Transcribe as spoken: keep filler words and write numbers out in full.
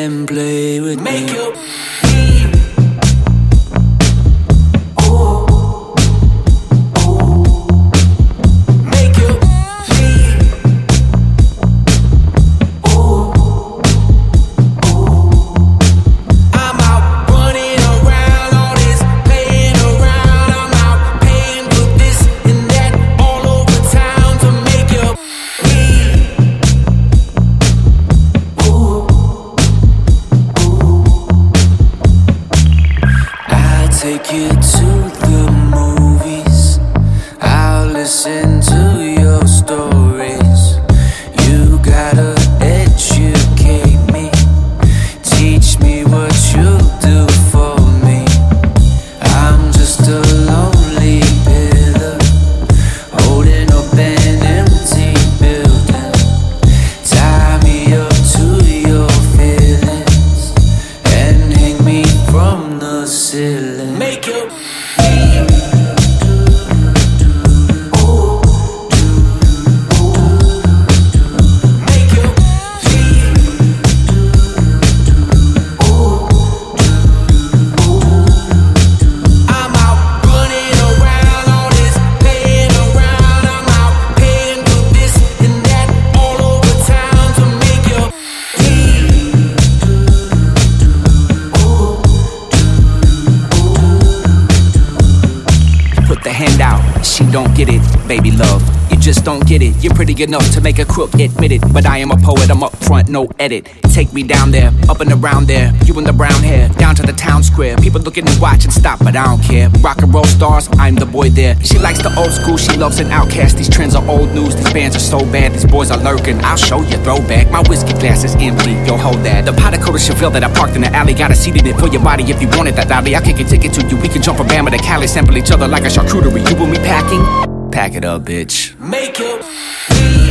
and play with Make me. you take you to the movies. I'll listen to your stories. You gotta educate me. Teach me what you'll do for me. I'm just a lonely pillar, holding up an empty building. Tie me up to your feelings and hang me from the ceiling. Make you hand out, she don't get it, baby love. You just don't get it. You're pretty enough to make a crook admit it, but I am a poet, I'm up front, no edit. Take me down there, up and around there, you in the brown hair, down to the town square. People looking to watch and stop, but I don't care. Rock and roll stars, I'm the boy there. She likes the old school, she loves an outcast. These trends are old news, these bands are so bad, these boys are lurking. I'll show you throwback, my whiskey glass is empty, yo hold that. The pot of Coda Chevelle that I parked in the alley, got a seat in it for your body if you wanted that alley. I'll kick a ticket to you, we can jump from Bama to Cali, sample each other like a charcuterie. You and me packing? Pack it up, bitch. make you